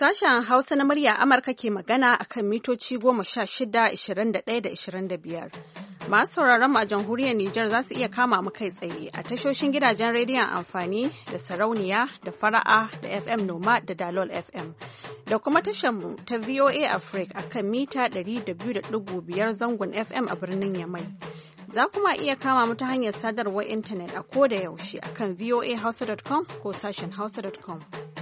Sashen Hausa na murya Amurka ke magana a kan mitoci 16, 21 da 25. Masu sauraron mu a jamhuriyar Nijar za su iya kama mu kai tsaye a tashoshin gidajen rediyon amfani da sarauniya da fara'a da FM Noma da Dalol FM. Da kuma tashar mu ta VOA Africa a kan mita 200.5 zangon FM a birnin Yamai. Za kuma iya kama mu ta hanyar sadarwar intanet a koda yaushe a kan voahausa.com ko sashen hausa.com.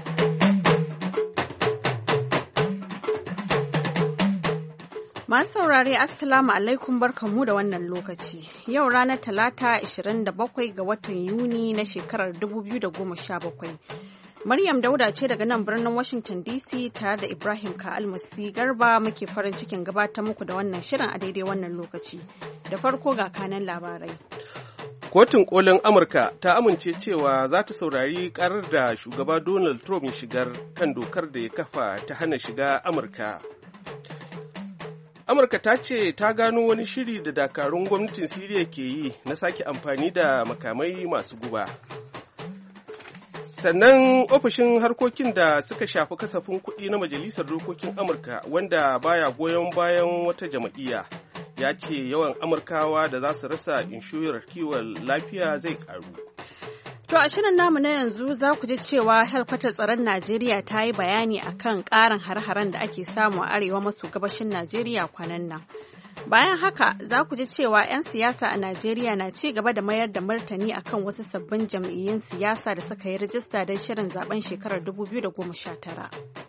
Masu saurare Assalamu alaikum barkanmu da wannan lokaci. Yau ranar Talata 27 ga watan Yuni na shekarar 2017. Maryam Dauda ce daga nan birnin Washington DC tare da Ibrahim Ka'almasi Garba muke farin cikin gabatar muku da wannan shirin a daidai wannan lokaci. Da farko ga kanan labarai. Kotun kolin Amurka ta amince cewa za ta saurari karar da shugaba Donald Trump ya shigar kan dokar da ya kafa ta hana shiga Amurka. Amurka ta ce ta gano wani shiri da dakarun gwamnatin Siriya ke yi na sake amfani da makamai masu guba. Sannan ofishin harkokin da suka shafi kasafin kuɗi na Majalisar Dokokin Amurka wanda baya goyon bayan wata jam'iyya ya ce yawan Amurkawa da za su rasa inshorar kiwon lafiya zai ƙaru. To a shirin namu na yanzu za ku ji cewa helkwatar tsaron Najeriya ta yi bayani akan ƙarin har-haren da ake samu a arewa maso gabashin Najeriya kwanan nan. Bayan haka za ku ji cewa 'yan siyasa a Najeriya na ci gaba da mayar da martani akan wasu sabbin jam'iyyun siyasa da suka yi rajista don shirin zaben shekarar 2019.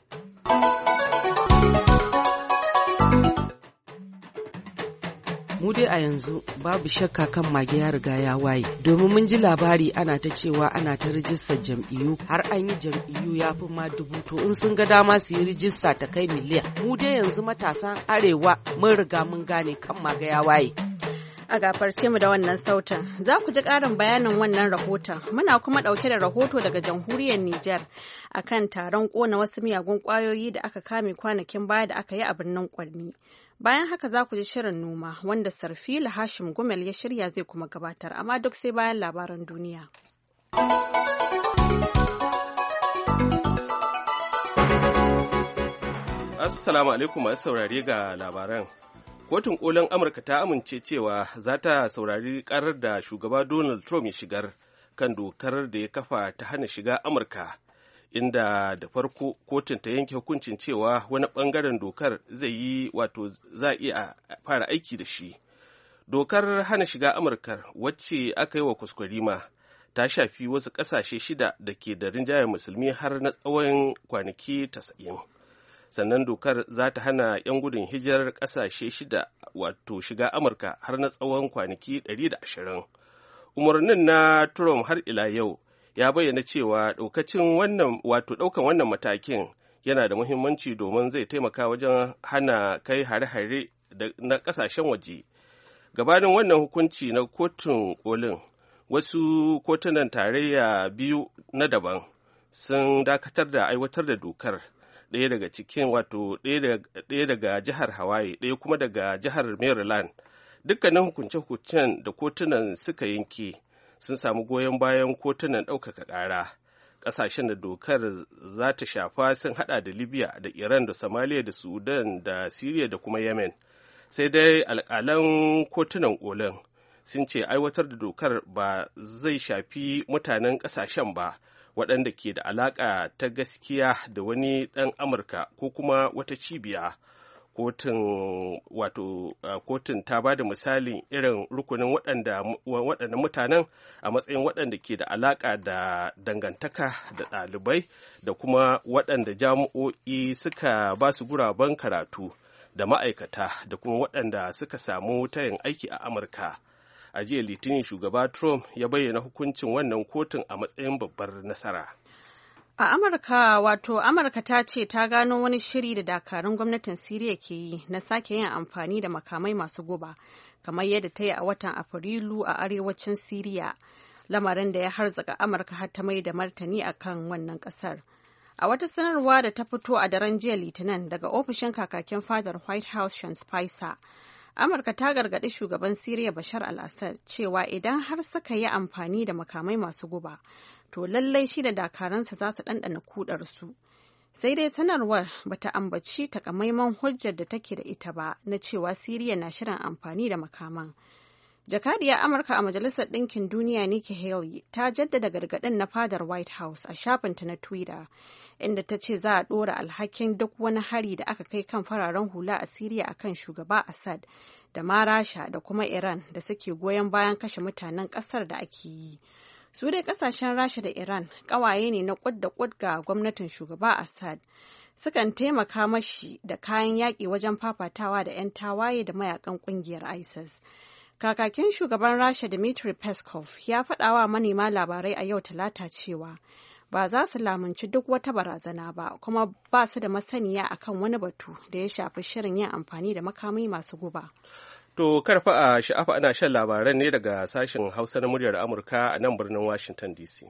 Mu dai a yanzu babu shakka kan mage ya riga ya waye domin mun ji labari ana ta cewa ana ta rijistar jam'iyyu har an yi jam'iyyu ya fi ma 1000 to in sun ga dama su yi rijista ta kai miliyan. Mu dai yanzu matasan arewa mun riga mun gane kan mage ya waye. A gafarce mu da wannan sautin. Za ku ji ƙarin bayanin wannan rahoton. Muna kuma ɗauke da rahoto daga jamhuriyar Nijar akan taron ƙona wasu miyagun ƙwayoyi da aka kame kwanakin baya da aka yi a birnin Kwanni. Bayan haka za ku ji shirin noma wanda Sarfila Hashim Gumel ya shirya zai kuma gabatar, amma duk sai bayan labaran duniya. Assalamu alaikum masu saurare ga labaran. Kotun kolin Amurka ta amince cewa za ta saurari karar da shugaba Donald Trump ya shigar kan dokar da ya kafa ta hana shiga Amurka. Inda da farko kotun ta yanke hukuncin cewa wani bangaren dokar za a iya fara aiki da shi. Dokar hana shiga Amurka wacce aka yi wa kwaskwarima ta shafi wasu ƙasashe 6 da ke da rinjayen musulmi har na tsawon kwanaki 90. Sannan dokar za ta hana 'yan gudun hijirar ƙasashe 6 shiga Amurka har na tsawon kwanaki 120. Umarnin na Trump har ila yau ya bayyana cewa ɗaukan wannan matakin yana da muhimmanci domin zai taimaka wajen hana kai hare-hare na ƙasashen waje. Gabanin wannan hukunci na kotun kolin, wasu kotunan tarayya 2 na daban sun dakatar da aiwatar da dokar, ɗaya daga jihar Hawaii, ɗaya kuma daga jihar Maryland. Dukkanin hukunce-hukuncen da kotunan suka yanke sun samu goyon bayan kotunan ɗaukaka ƙara. Ƙasashen da dokar za ta shafa sun haɗa da Libya da Iran da Somalia da Sudan da Syria da kuma Yemen. Sai dai alƙalan kotunan kolin sun ce aiwatar da dokar ba zai shafi mutanen ƙasashen ba waɗanda ke da alaƙa ta gaskiya da wani ɗan Amurka ko kuma wata cibiya. Kotun ta ba da misalin irin rukunin waɗannan mutanen a matsayin waɗanda ke da alaƙa da dangantaka da ɗalibai da kuma waɗanda jami'o'i suka ba su guraben karatu da ma'aikata da kuma waɗanda suka samu tayin aiki a Amurka. A jiya Litinin shugaba Trump ya bayyana hukuncin wannan kotun a matsayin babbar nasara. A Amurka ta ce ta gano wani shiri da dakarun gwamnatin Siriya ke yi na sake yin amfani da makamai masu guba, kamar yadda ta yi a watan Afrilu a arewacin Siriya, lamarin da ya harzaka Amurka har ta mai da martani akan wannan kasar. A wata sanarwa da ta fito a daren jiya Litinin daga ofishin kakakin fadar White House Sean Spicer, Amurka ta gargaɗi shugaban Siriya Bashar al-Assad cewa idan har suka yi amfani da makamai masu guba, to lallai shi da dakaransa za su ɗanɗana kudarsu. Sai dai sanarwar bata ambaci takamaiman hujjar da take da ita ba na cewa Siriya na shirin amfani da makaman. Jakadiyar Amurka a Majalisar Ɗinkin Duniya Nikki Haley ta jaddada gargaɗin na fadar White House a shafinta na Twitter, inda ta ce za a ɗora alhakin duk wani hari da aka kai kan fararen hula a Siriya akan shugaba Assad da ma Rasha da kuma Iran da suke goyon bayan kashe mutanen ƙasar da ake yi. Su dai ƙasashen Rasha da Iran ƙawaye ne na ƙud da ƙud ga gwamnatin shugaba Assad. Sukan taimaka mashi da kayan yaƙi wajen fafatawa da 'yan tawaye da mayakan ƙungiyar ISIS. Kakakin shugaban Rasha Dmitry Peskov ya faɗa wa manema labarai a yau Talata cewa ba za su lamunci duk wata barazana ba, kuma ba su da masaniya akan wani batu da ya shafi shirin yin amfani da makamai masu guba. To karfa a sha'afa ana shan labaran ne daga sashen Hausa na muryar Amurka a nan birnin Washington DC.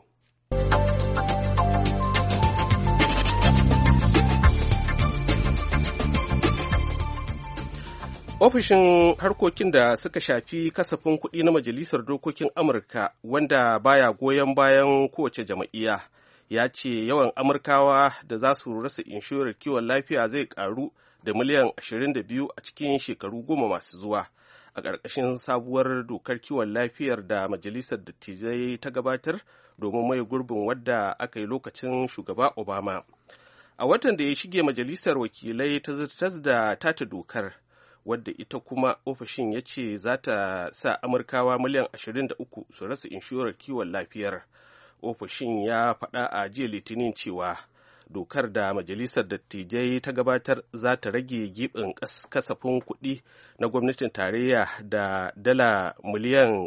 Ofishin harkokin da suka shafi kasafin kuɗi na Majalisar Dokokin Amurka wanda baya goyon bayan kowace jam'iyya ya ce yawan Amurkawa da za su rasa inshorar kiwon lafiya zai ƙaru da miliyan 22 a cikin shekaru 10 masu zuwa a ƙarƙashin sabuwar dokar kiwon lafiyar da Majalisar Dattijai ta gabatar domin mai gurbin wadda aka yi lokacin shugaba Obama. A watan da ya shige Majalisar Wakilai ta zartar da tata dokar, wadda ita kuma ofishin ya ce za ta sa Amurkawa miliyan 23 su rasa inshorar kiwon lafiyar. Ofishin ya faɗa a jiya Litinin cewa dokar da Majalisar Dattijai ta gabatar za ta rage gibin kasafin kuɗi na gwamnatin tarayya da dala miliyan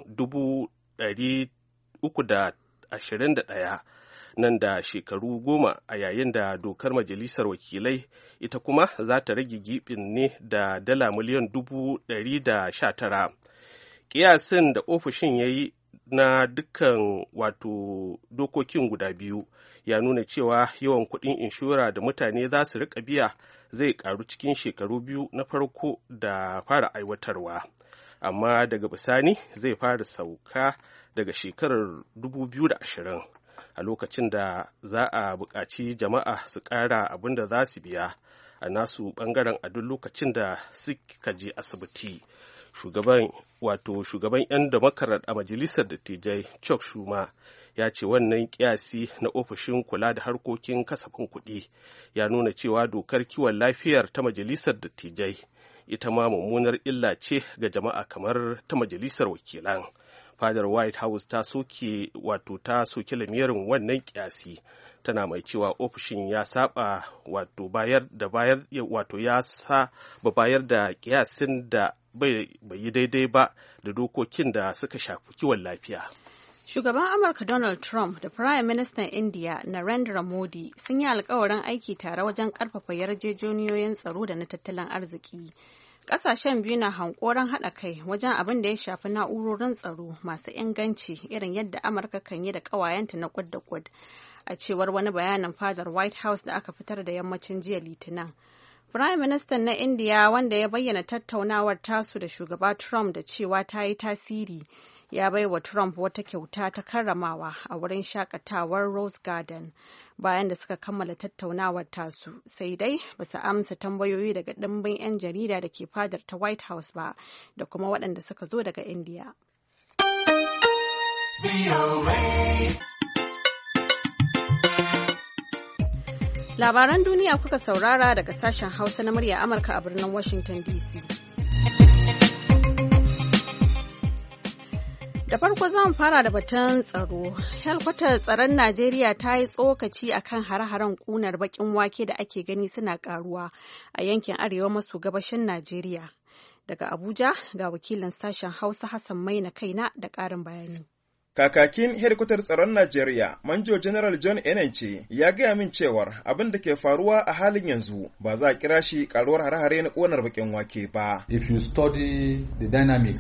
321 nan da shekaru 10, a yayin da dokar Majalisar Wakilai ita kuma za ta rage gibin ne da dala miliyan 119. Kiyasin da ofishin ya yi na dukkan dokokin guda biyu ya nuna cewa yawan kuɗin inshora da mutane za su riƙa biya zai ƙaru cikin shekaru 2 na farko da fara aiwatarwa, amma daga bisani zai fara sauka daga shekarar 2020. A lokacin da za a buƙaci jama'a su ƙara abin da za su biya a nasu ɓangaren a duk lokacin da suka je asibiti. Shugaban 'yan Democrat a Majalisar Dattijai Chuck Schumer ya ce wannan kiyasi na ofishin kula da harkokin kasafin kuɗi ya nuna cewa dokar kiwon lafiyar ta Majalisar Dattijai ita ma mummunar illa ce ga jama'a kamar ta Majalisar Wakilan. Fadar White House ta soke lamirin wannan kiyasi, tana mai cewa ofishin ya saba bayar da kiyasin da bai yi daidai ba da dokokin da suka shafi kiwon lafiya. Shugaban Amurka Donald Trump da Prime Minister India Narendra Modi sun yi alkawarin aiki tare wajen karfafa yarjejeniyoyin tsaro da na tattalin arziki. Ƙasashen biyu na hankoron haɗa kai wajen abin da ya shafi na'urorin tsaro masu inganci irin yadda Amurka kan yi da ƙawayenta na kud da kud, a cewar wani bayanin fadar White House da aka fitar da yammacin jiya Litinin. Prime Minister na India, wanda ya bayyana tattaunawar tasu da shugaba Trump da cewa ta yi tasiri, ya bai wa Trump wata kyauta ta karramawa a wurin shakatawar Rose Garden bayan da suka kammala tattaunawar tasu, sai dai ba su amsa tambayoyi daga ɗimbin 'yan jarida da ke fadar ta White House ba da kuma waɗanda suka zo daga India. Labaran duniya kuka saurara daga sashen Hausa na murya Amurka a birnin Washington DC. Da farko zan fara da batun tsaro. Helkwatar tsaron Najeriya ta yi tsokaci akan hare-haren ƙunar baƙin wake da ake gani suna ƙaruwa a yankin arewa maso gabashin Najeriya. Daga Abuja ga wakilin sashen Hausa Hassan Maina Kaina da ƙarin bayani. Kakakin hedikwatar tsaron Najeriya, Manjo General John Enenche, ya gaya min cewar abin da ke faruwa a halin yanzu ba za a kira shi karuwar hare-hare na ƙonar bakin wake ba. If you study the dynamics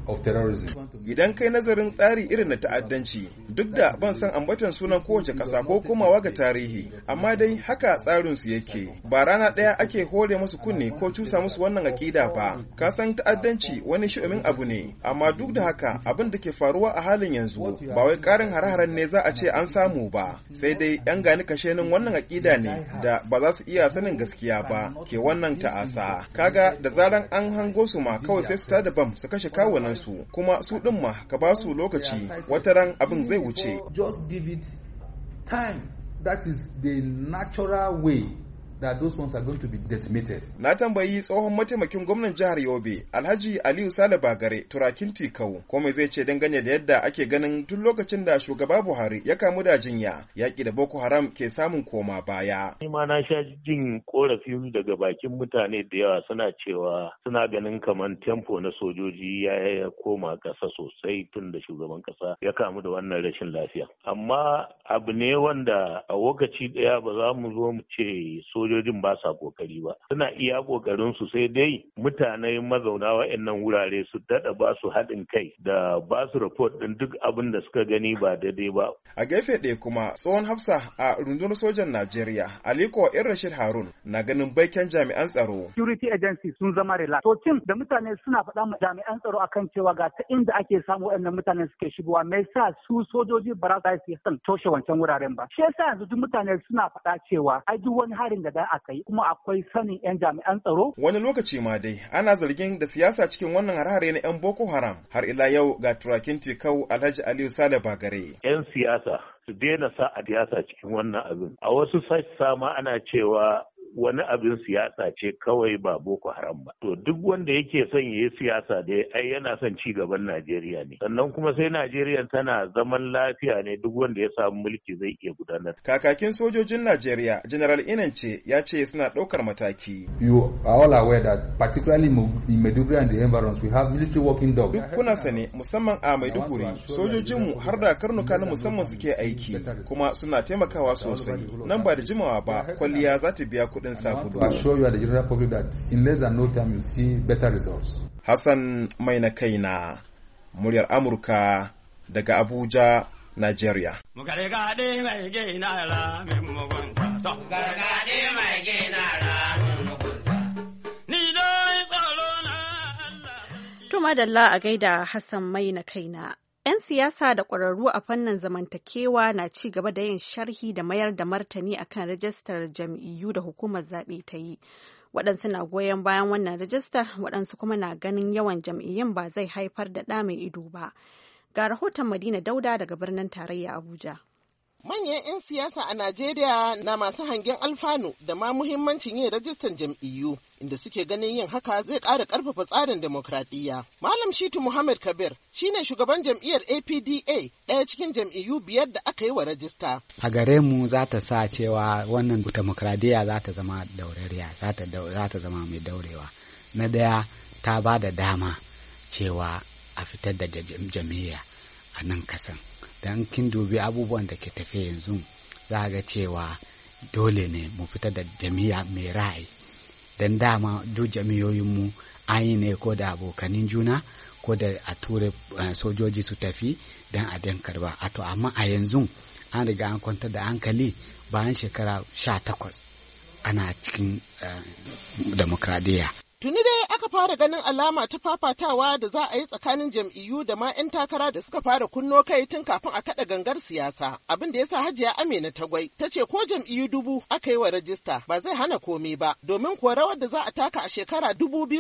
of terrorism. Idan kai nazarin tsari irin na ta'addanci, duk da ban san ambaton sunan kowace ƙasa ko komawa ga tarihi, amma dai haka tsarin su yake. Ba rana ɗaya ake hore musu kunne ko cusa musu wannan aƙida ba. Ka san ta'addanci wani shi'umin abu ne, amma duk da haka abin da ke faruwa a halin yanzu ba wai ƙarin hare-haren ne za a ce an samu ba, sai dai 'yan gani kashenin wannan aƙida ne da ba za su iya sanin gaskiya ba ke wannan ta'asa. Kaga da zaran an hango su ma kawai sai su tada bam su kashe kawunan su, kuma su din ma ka ba su lokaci wataran abin zai wuce. Just give it time. That is the natural way that those ones are going to be decimated. Na tambayi tsohon mataimakin gwamnan jihar Yobe, Alhaji Aliyu Sale Bagare, Turakin Tikau, ko me zai ce dangane da yadda ake ganin tun lokacin da shugaba Buhari ya kamu da jinya, yaƙi da Boko Haram ke samun koma baya. Ni ma na sha jin korafi daga bakin mutane da yawa suna cewa suna ganin kamar tempo na sojoji ya koma ƙasa sosai tun da shugaban ƙasa ya kamu da wannan rashin lafiya. Amma abu ne wanda a lokaci ɗaya ba za mu zo mu ce sojojin ba sa kokari ba, suna iya kokarin su, sai dai mutane mazauna wa'annan wurare su dada ba su haɗin kai da ba su report din duk abin da suka gani ba daidai ba. A gefe ɗaya kuma tsohon hafsa a rundunar sojan Najeriya Aliko Rashid Harun na ganin baiken jami'an tsaro. Security agency sun zama relax. To tim da mutane suna faɗa ma jami'an tsaro akan cewa ga ta inda ake samu wa'annan mutanen suke shigowa, me yasa su sojoji ba za su san toshe wancan wuraren ba. Shi yasa yanzu duk mutane suna faɗa cewa ai duk wani harin da aka yi kuma akwai sanin 'yan jami'an tsaro. Wani lokaci ma dai ana zargin da siyasa cikin wannan harhare na 'yan Boko Haram. Har ila yau ga Turakin Tikau Alhaji Aliyu Sale Bagare. 'Yan siyasa su daina sa a siyasa cikin wannan abin. A wasu sassa ma ana cewa wani abin siyasa ce kawai ba Boko Haram ba. To duk wanda yake son ya yi siyasa dai ai yana son ci gaban Najeriya ne. Sannan kuma sai Najeriya tana zaman lafiya ne, duk wanda ya samu mulki zai iya gudanar. Kakakin sojojin Najeriya General Inance ya ce suna ɗaukar mataki. You are all aware that particularly in Maiduguri and the environs we have military working dogs. Duk kuna sane musamman a Maiduguri sojojinmu har da karnuka na musamman suke aiki kuma suna taimakawa sosai. Nan ba da jimawa ba kwalliya za ta biya kuɗin sabulu. I assure you at the general public that in less than no time you see better results. Hassan mai na kaina, muryar Amurka daga Abuja, Nigeria. Gargaɗe mai gina ra min mugunta. Gargaɗe mai gina ra min mugunta. Ni dai tsoro na Allah. To madalla a gaida Hassan mai na kaina. 'Yan siyasa da ƙwararru a fannin zamantakewa na ci gaba da yin sharhi da mayar da martani akan rajistar jam'iyyu da hukumar zaɓe ta yi. Waɗansu na goyon bayan wannan rajistar, waɗansu kuma na ganin yawan jam'iyyun ba zai haifar da ɗa mai ido ba. Ga rahoton Madina Dauda daga birnin tarayya Abuja. Manyan 'yan siyasa a Najeriya na masu hangen alfanu da ma muhimmancin yin rajistan jam'iyyu, inda suke ganin yin haka zai ƙara ƙarfafa tsarin demokradiyya. Malam Shitu Muhammad Kabir shine shugaban jam'iyyar APDA, ɗaya cikin jam'iyyu 5 da aka yi wa rajista. A gare mu za ta sa cewa wannan demokradiyya za ta zama daurariya, za ta zama mai daurewa. Na ɗaya, ta ba da dama cewa a fitar da jam'iyya a nan kasan. Dan kin dubi abubuwan da ke tafe yanzu za ga cewa dole ne mu fitar da jami'a mai ra'ayi. Dan dama duk jami'oyinmu an yi ne ko da abokanin juna ko da a ture sojoji su tafi dan a dan karba. Amma a yanzu an riga an kwantar da hankali bayan shekara 18 ana cikin demokradiyya. Tuni dai aka fara ganin alama ta fafatawa da za a yi tsakanin jam'iyyu da ma 'yan takara da suka fara kunno kai tun kafin a kaɗa gangar siyasa. Abin da ya sa Hajiya Amina Tagwai ta ce ko jam'iyyu 1000 aka yi wa rajista ba zai hana komai ba, domin kuwa rawar da za a taka a shekara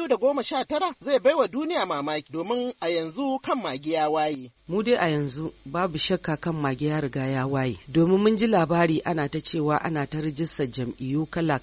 2019 zai baiwa duniya mamaki, domin a yanzu kan magi ya waye. Mu dai a yanzu babu shakka kan magi ya riga ya waye, domin mun ji labari ana ta cewa ana ta rajistar jam'iyyu kala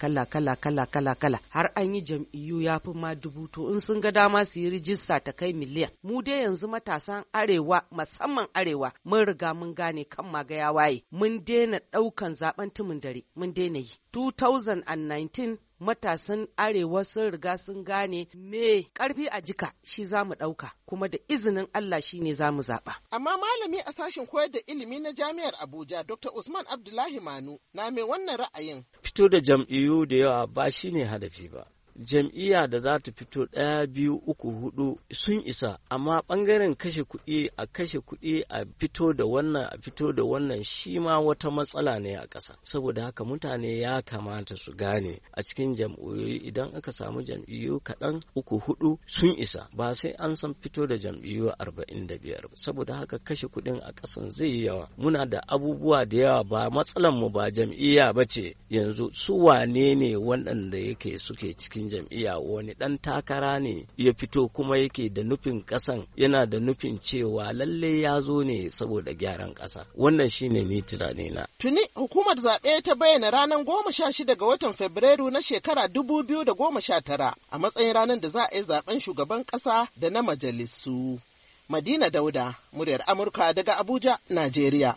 har an yi jam'iyyu ya fi ma 1000, to in sun ga dama su yi rijista ta kai miliyan. Mu dai yanzu matasan arewa, musamman arewa, mun riga mun gane kan maga ya waye, mun daina ɗaukan zaben tumin dare, mun daina yi. 2019 matasan arewa sun riga sun gane me karfi a jika shi za mu ɗauka, kuma da izinin Allah shi ne za mu zaɓa. Amma malami a sashen koyar da ilimi na jami'ar Abuja Dr. Usman Abdullahi Manu na mai wannan ra'ayin. Fito da jam'iyyu da yawa ba shi ne hadafi ba. jam'iyya da za ta fito 1, 2, 3, 4 sun isa, amma ɓangaren kashe kuɗi a fito da wannan shi ma wata matsala ne a ƙasa. Saboda haka mutane ya kamata su gane a cikin jam'iyyoyi idan aka samu jam'iyyu kaɗan 3, 4 sun isa, ba sai an san fito da jam'iyyu 45. Saboda haka kashe kuɗin a ƙasan zai yi yawa. Muna da abubuwa da yawa, ba matsalan mu ba jam'iyya ba ce yanzu. Su wane ne waɗanda yake suke cikin jam'iyya, wani ɗan takara ne ya fito kuma yake da nufin ƙasan, yana da nufin cewa lalle ya zo ne saboda gyaran ƙasa. Wannan shine ni tunanina. Tuni hukumar zaɓe ta bayyana ranar 16 ga watan Fabrairu na shekara 2019 a matsayin ranar da za a yi zaben shugaban ƙasa da na majalisu. Madina Dauda, muryar Amurka daga Abuja, Najeriya.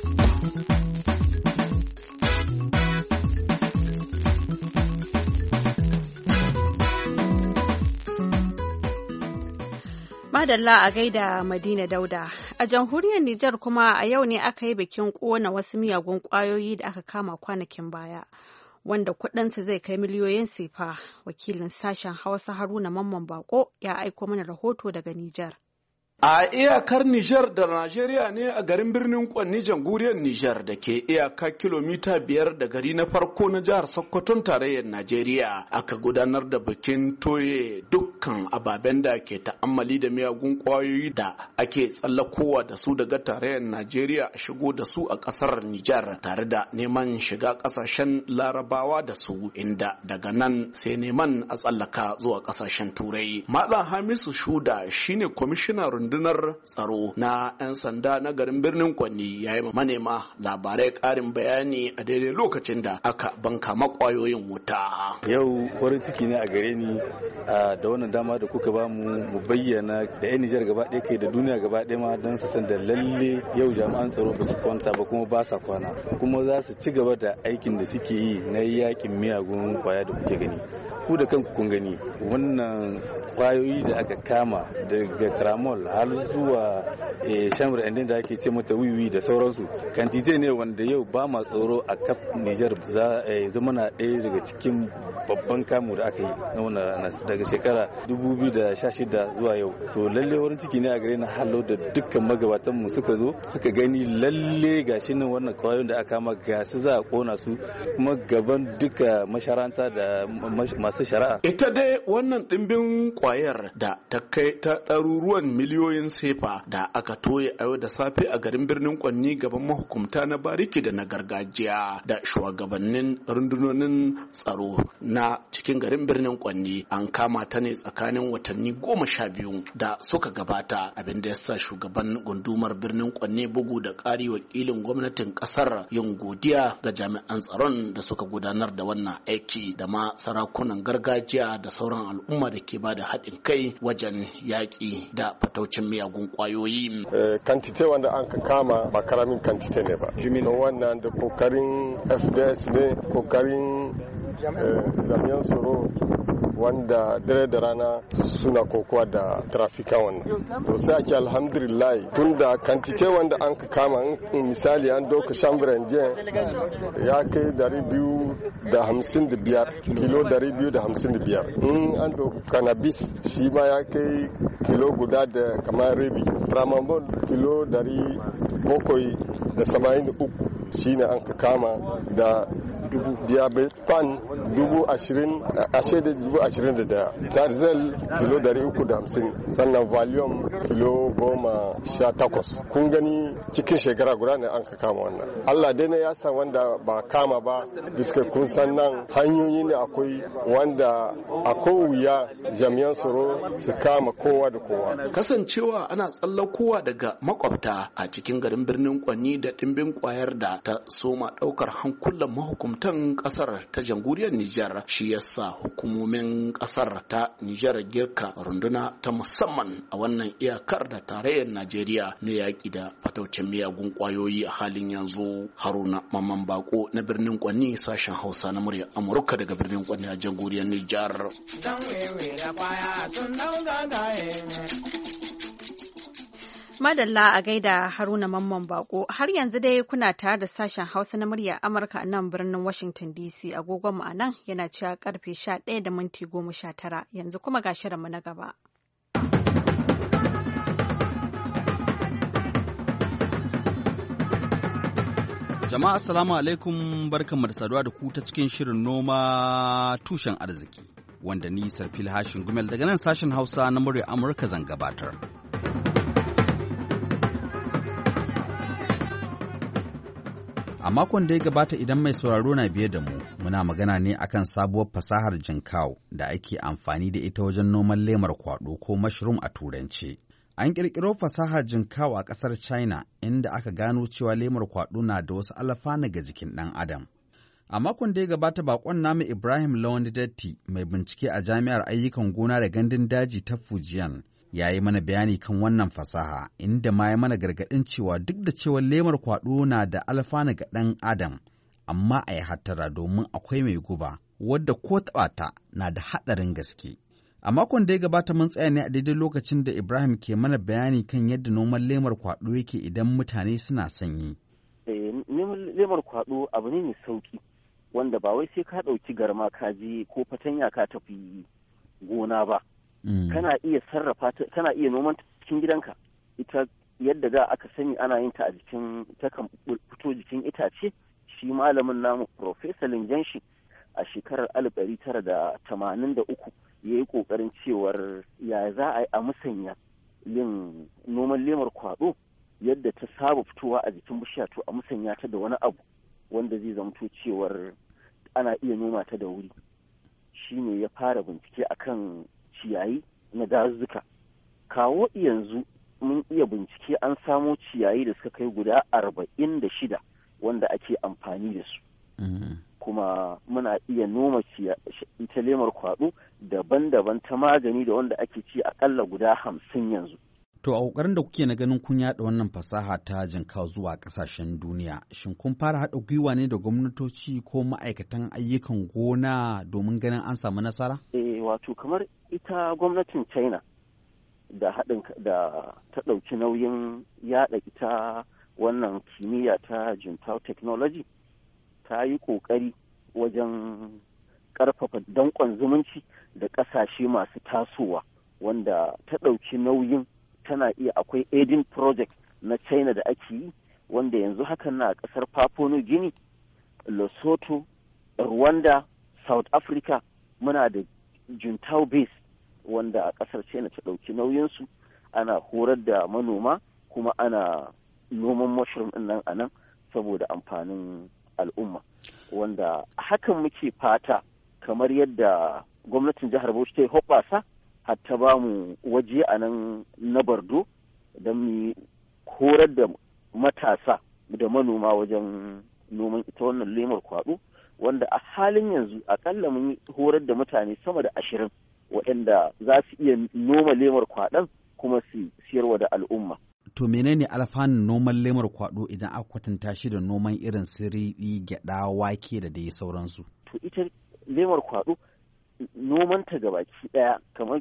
Madalla a gaida Madina Dauda. A jamhuriyar Nijar kuma a yau ne aka yi bikin ƙona wasu miyagun ƙwayoyi da aka kama kwanakin baya, wanda kuɗinsa zai kai miliyoyin sefa. Wakilin sashen Hausa Haruna Mamman Bako ya aiko mana rahoto daga Nijar. A iyakar Nijar da Najeriya ne a garin birnin Kwanni jamhuriyar Nijar da ke iyaka kilomita 5 da gari na farko na jihar Sokoton tarayyar Najeriya aka gudanar da bikin toye dukkan ababen da ke ta'ammali da miyagun kwayoyi da ake tsallakowa da su daga tarayyar Najeriya a shigo da su a kasar Nijar tare da neman shiga kasashen Larabawa da su, inda daga nan sai neman a tsallaka zuwa kasashen Turai. Malam Hamisu Shuda shine kwamishinan rundunar tsaro na 'yan sanda na garin birnin Kwanni ya yi manema labarai ƙarin bayani a daidai lokacin da aka banka makwayoyin wuta. Yau farin ciki ne a gare ni da wannan dama da kuka ba mu bayyana da 'yan Nijar gaba ɗaya kai da duniya gaba ɗaya ma don su san da lalle yau jami'an tsaro ba su kwanta ba kuma ba sa kwana, kuma za su ci gaba da aikin da suke yi na yakin miyagun kwaya da kuke gani. Ku da kanku kun gani wannan kwayoyi da aka kama daga tramol har zuwa shamar endin da ake ce mata wiwi da sauransu, kantite ne wanda yau ba ma tsoro a kaf Nijar za zama na ɗaya daga cikin babban kamu da aka yi na daga shekara 2016 zuwa yau. To lalle wurin ciki ne a gare na halo da dukkan magabatan mu suka zo suka gani lalle gashi nan wannan kwayoyin da aka kama ga su za a kona su kuma gaban duka masharanta da masu shari'a. Ita dai wannan dimbin kwayar da ta kai ta ɗaruruwan miliyoyin sefa da aka toye a yau da safe a garin birnin Kwanni gaban mahukumta na bariki da na gargajiya da shugabannin rundunonin tsaro na cikin garin birnin Kwanni, an kama ta ne tsakanin watanni 12 da suka gabata, abinda ya sa shugaban gundumar birnin Kwanni bugu da ƙari wakilin gwamnatin ƙasar yin godiya ga jami'an tsaron da suka gudanar da wannan aiki da ma sarakunan gargajiya da sauran al'umma da ke bada haɗin kai wajen yaƙi da fataucin miyagun ƙwayoyi. Kantite wanda an ka kama ba karamin kantite ne ba. Don wannan da kokarin FDS ne, kokarin jami'an tsaro wanda dare da rana suna kokowa da trafika wannan. To sai ake alhamdulillah tun da kantite wanda an ka kama misali an doka shambiran ya kai 255 kilo 255. In an doka cannabis shi ma ya kai kilo guda da kamar rabi. Tramambol kilo 773 shine an ka kama da diabetan 20,021, tarzel kilo 350, sannan valium kilo 18. Kun gani cikin shekara guda ne an ka kama wannan. Allah dai ne ya san wanda ba kama ba, biska kun san nan hanyoyi ne akwai wanda akwai wuya jami'an tsaro su kama kowa da kowa. Kasancewa ana tsallakowa daga makwabta a cikin garin birnin Kwanni da dimbin kwayar da ta soma daukar hankulan mahukumtan kasar ta jamhuriyar Nijar, shi yasa hukumomin kasar ta Nijar girka runduna ta musamman a wannan iyakar da tarayyar Najeriya na yaƙi da fataucin miyagun kwayoyi a halin yanzu. Haruna Mamman Bako na birnin Kwanni, sashen Hausa na muryar Amurka daga birnin Kwanni a jamhuriyar Nijar. Madalla a gaida Haruna Mamman Bako. Har yanzu dai kuna tare da sashen Hausa na murya Amurka a nan birnin Washington DC. Agogon mu a nan yana cewa karfe 11:19. Yanzu kuma ga shirinmu na gaba. Jama'a assalamu alaikum, barkanmu da saduwa da ku ta cikin shirin noma tushen arziki wanda ni Sarfil Hashin Gumel daga nan sashen Hausa na murya Amurka zan gabatar. A makon da ya gabata idan mai sauraro na biye da mu, muna magana ne akan sabuwar fasahar jinkau da ake amfani da ita wajen noman lemar kwaɗo ko mushroom a turance. An ƙirƙiro fasahar jinkau a ƙasar China inda aka gano cewa lemar kwaɗo na da wasu alfanu ga jikin ɗan adam. A makon da ya gabata bakon namu Ibrahim Lawan Datti mai bincike a Jami'ar Ayyukan Gona da Gandun Daji ta Fujian ya yi mana bayani kan wannan fasaha inda ma ya mana gargaɗin cewa duk da cewa lemar kwaɗo na da alfanu ga ɗan adam amma a yi hattara domin akwai mai guba wadda ko taɓa ta na da haɗarin gaske. A makon da ya gabata mun tsaya ne a daidai lokacin da Ibrahim ke mana bayani kan yadda noman lemar kwaɗo yake idan mutane suna sanyi. Neman lemar kwaɗo abu ne mai sauki wanda ba wai sai ka ɗauki garma ka je ko fatanya ka tafi gona ba. Kana iya sarrafa ta, kana iya noman ta cikin gidanka. Ita yadda da aka sani ana yin ta a jikin, ta kan fito jikin itace. Shi malamin namu Professor Linjanshi a shekarar 1983 ya yi ƙoƙarin cewar ya za a yi a musanya yin noman lemar kwaɗo yadda ta saba fitowa a jikin bishiya to a musanya ta da wani abu wanda zai zamto cewar ana iya noma ta da wuri. Shi ne ya fara bincike akan ciyayi na dazuzzuka. Kawo yanzu mun iya bincike an samo ciyayi da suka kai guda 46 wanda ake amfani da su. Kuma muna iya noma ita lemar kwaɗo daban-daban ta magani da wanda ake ci akalla guda 50 yanzu. To a ƙoƙarin da kuke na ganin kun yaɗa wannan fasaha ta jinkau zuwa ƙasashen duniya, shin kun fara haɗa gwiwa ne da gwamnatoci ko ma'aikatan ayyukan gona domin ganin an samu nasara? Wato kamar ita gwamnatin China da ta ɗauki nauyin yaɗa ita wannan kimiyya ta jinkau technology ta yi ƙoƙari wajen ƙarfafa danƙon zumunci da ƙasashe masu tasowa wanda ta ɗauki nauyin tana iya akwai aiding project na China da ake yi wanda yanzu hakan na ƙasar Papua New Guinea, Lesotho, Rwanda, South Africa muna da Juntao base wanda a ƙasar China ta ɗauki nauyinsu ana horar da manoma kuma ana noman mushroom ɗin nan a nan saboda amfanin al'umma wanda hakan muke fata kamar yadda gwamnatin jihar Bauchi ta yi hoɓɓasa har ta ba mu waje a nan na Bardo don mu horar da matasa da manoma wajen noman ita wannan lemar kwaɗo wanda a halin yanzu akalla mun horar da mutane sama da 20 waɗanda za su iya noma lemar kwaɗon kuma su siyarwa da al'umma. To menene alfanun noman lemar kwaɗo idan aka kwatanta shi da noman irin su riɗi, gyaɗa, wake da dai sauransu? To ita lemar kwaɗo nomanta gabaki ɗaya kamar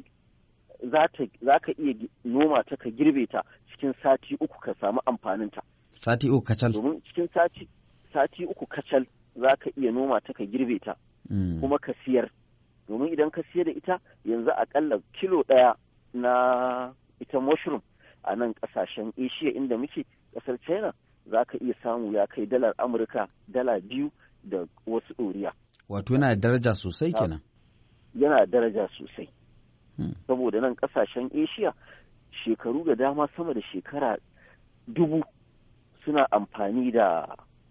za ka iya noma ta ka girbe ta cikin sati 3 ka samu amfaninta. Sati 3 kacal? Domin cikin sati 3 kacal za ka iya noma ta ka girbe ta kuma ka siyar. Domin idan ka siyar da ita yanzu akalla kilo ɗaya na ita mushroom a nan ƙasashen Asia inda muke ƙasar China za ka iya samu ya kai dalar Amurka $2 da wasu ɗoriya. Wato yana da daraja sosai kenan? Yana da daraja sosai. Saboda nan ƙasashen Asia shekaru da dama sama da shekara 1000 suna amfani da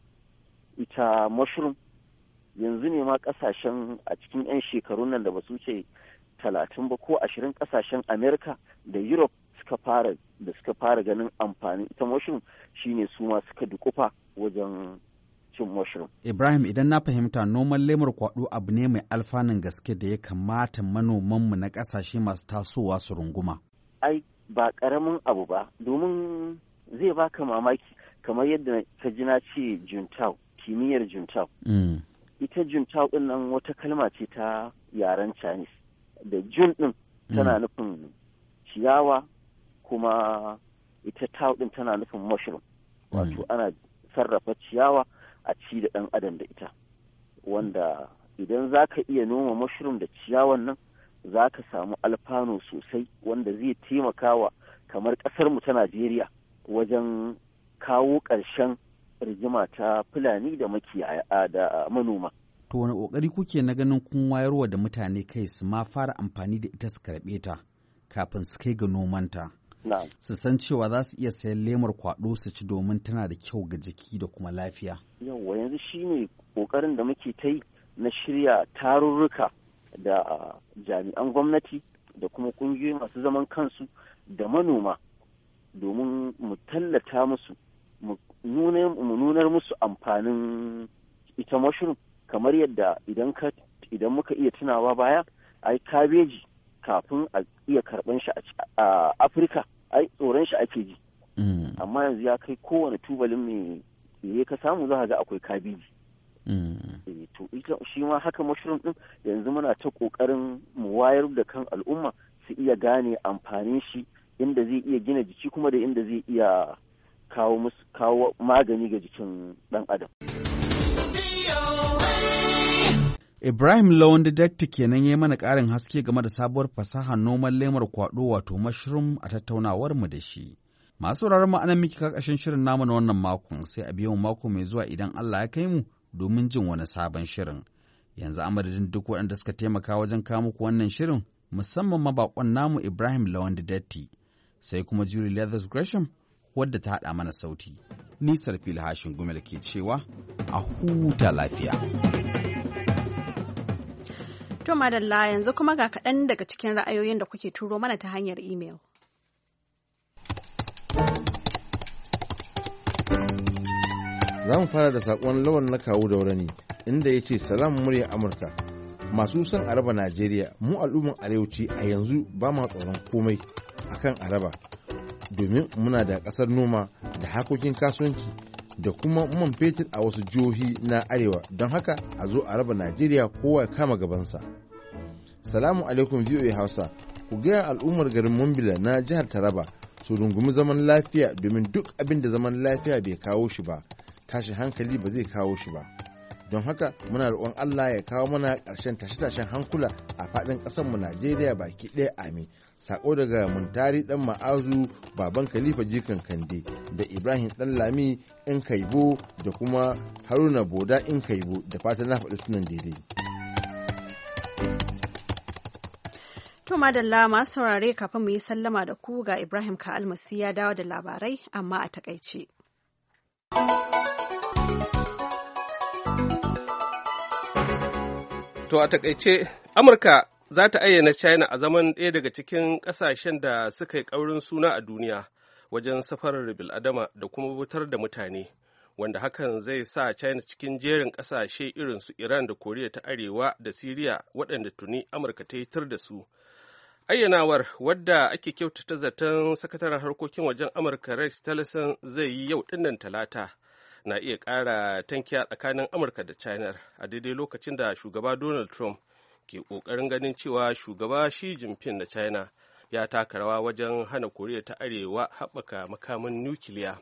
ita mushroom. Yanzu ne ma ƙasashen a cikin 'yan shekarun nan da ba su ce 30 ba ko 20 ƙasashen Amerika da Europe suka fara ganin amfani ita mushroom shine su ma suka dukufa wajen cin mushroom. Ibrahim idan na fahimta noman lemar kwaɗo abu ne mai alfanun gaske da ya kamata manomanmu na ƙasashe masu tasowa su runguma. Ai ba ƙaramin abu ba domin zai baka mamaki kamar yadda ka ji na ce Juntao, kimiyyar Juntao. Ita Juntao ɗin nan wata kalma ce ta yaren Chinese da Jun ɗin tana nufin ciyawa kuma ita tau ɗin tana nufin mushroom, wato ana sarrafa ciyawa a ci da ɗan adam da ita, wanda idan za ka iya noma mushroom da ciyawan nan za ka samu alfano sosai wanda zai taimakawa kamar ƙasarmu ta Najeriya wajen kawo ƙarshen rigima ta Fulani da makiyaya da manoma. To wani ƙoƙari kuke na ganin kun wayarwa da mutane kai su ma fara amfani da ita su karɓe ta kafin su kai ga nomanta? Su san cewa za su iya sayan lemar kwaɗo su ci domin tana da kyau ga jiki da kuma lafiya. Yawwa, yanzu shine ƙoƙarin da muke ta yi na shirya tarurruka da jami'an gwamnati da kuma ƙungiyoyi masu zaman kansu da manoma domin mu tallata musu, mu nunar musu amfanin ita mushroom, kamar yadda idan muka iya tunawa baya, ai kabeji kafin a iya karɓan shi a Afirka, ai tsoron shi ake ji. Amma yanzu ya kai kowane tubalin me ka samu za ga akwai kabeji. To shi ma haka mushroom din yanzu muna ta ƙoƙarin mu wayar da kan al'umma su iya gane amfanin shi, inda zai iya gina jiki kuma da inda zai iya kawo magani ga jikin ɗan adam. Ibrahim Lawan Datti kenan ya mana ƙarin haske game da sabuwar fasahar noman lemar kwaɗo wato mushroom a tattaunawar mu da shi. Masu sauraron mu anan miki kakashin shirin namu na wannan makon, sai a biyo mako mai zuwa idan Allah ya kai mu domin jin wani sabon shirin. Yanzu a madadin duk waɗanda suka taimaka wajen kawo muku wannan shirin, musamman mabakon namu Ibrahim Lawan Datti, sai kuma Julie Leathers Gresham wadda ta haɗa mana sauti. Ni Sarfil Hashin Gumel ke cewa a huta lafiya. To madalla, yanzu kuma ga kaɗan daga cikin ra'ayoyin da kuke turo mana ta hanyar imel. Za mu fara da saƙon Lawan na kawo Daura ne, inda ya ce salam murya Amurka. Masu son araba Najeriya, mu al'umman arewaci a yanzu ba ma tsoron komai akan araba, domin muna da ƙasar noma da harkokin kasuwanci da kuma man fetur a wasu jihohi na arewa, don haka a zo a raba Najeriya kowa ya kama gabansa. Salamu alaikum VOA Hausa, ku gaya al'ummar garin Mambila na jihar Taraba su rungumi zaman lafiya, domin duk abin da zaman lafiya bai kawo shi ba, tashin hankali ba zai kawo shi ba. Don haka muna roƙon Allah ya kawo mana ƙarshen tashe-tashen hankula a faɗin ƙasarmu Najeriya baki ɗaya, amin. Sako daga Muntari ɗan Ma'azu, baban Khalifa Jikan Kande, da Ibrahim ɗan Lami in Kaibo, da kuma Haruna Boda in Kaibo, da fatan na faɗi sunan daidai. To madalla, masu saurare, kafin mu yi sallama da ku ga Ibrahim ka almasi ya dawo da labarai amma a takaice. To a takaice, Amurka za ta ayyana China a zaman ɗaya daga cikin ƙasashen da suka yi ƙaurin suna a duniya wajen safarar bil'adama da kuma wutar da mutane, wanda hakan zai sa China cikin jerin ƙasashe irin su Iran da Koriya ta Arewa da Siriya, waɗanda tuni Amurka ta yi tir da su. Ayyanawar, wadda ake kyautata zaton sakataren harkokin wajen Amurka Rex Tillerson zai yi yau ɗinnan Talata, na iya ƙara tankiya tsakanin Amurka da China a daidai lokacin da shugaba Donald Trump ke ƙoƙarin ganin cewa shugaba Xi Jinping na China ya taka rawa wajen hana Koriya ta Arewa haɓaka makaman nukiliya.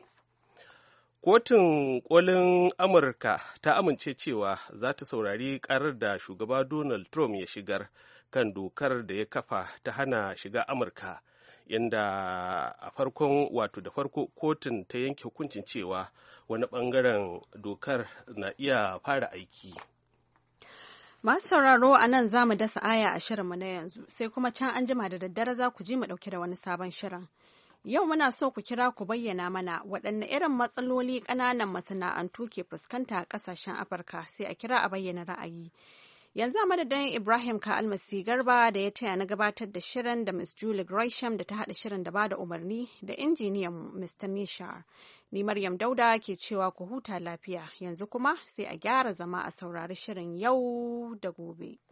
Kotun ƙolin Amurka ta amince cewa za ta saurari ƙarar da shugaba Donald Trump ya shigar kan dokar da ya kafa ta hana shiga Amurka, inda da farko kotun ta yanke hukuncin cewa wani bangaren dokar na iya fara aiki. Masu sauraro, a nan za mu dasa aya a shirinmu na yanzu, sai kuma can an jima da daddare za ku ji mu ɗauke da wani sabon shirin. Yau muna so ku kira ku bayyana mana waɗanne irin matsaloli ƙananan masana'antu ke fuskanta a ƙasashen Afirka, sai a kira a bayyana ra'ayi. Yanzu a madadin Ibrahim ka almasi Garba da ya taya na gabatar da shirin, da Miss Julie Gresham da ta haɗa shirin da bada umarni, da injiniyan Mr. Mishar. Ni Maryam Dauda ke cewa ku huta lafiya. Yanzu kuma sai a gyara zama a saurari shirin Yau da Gobe.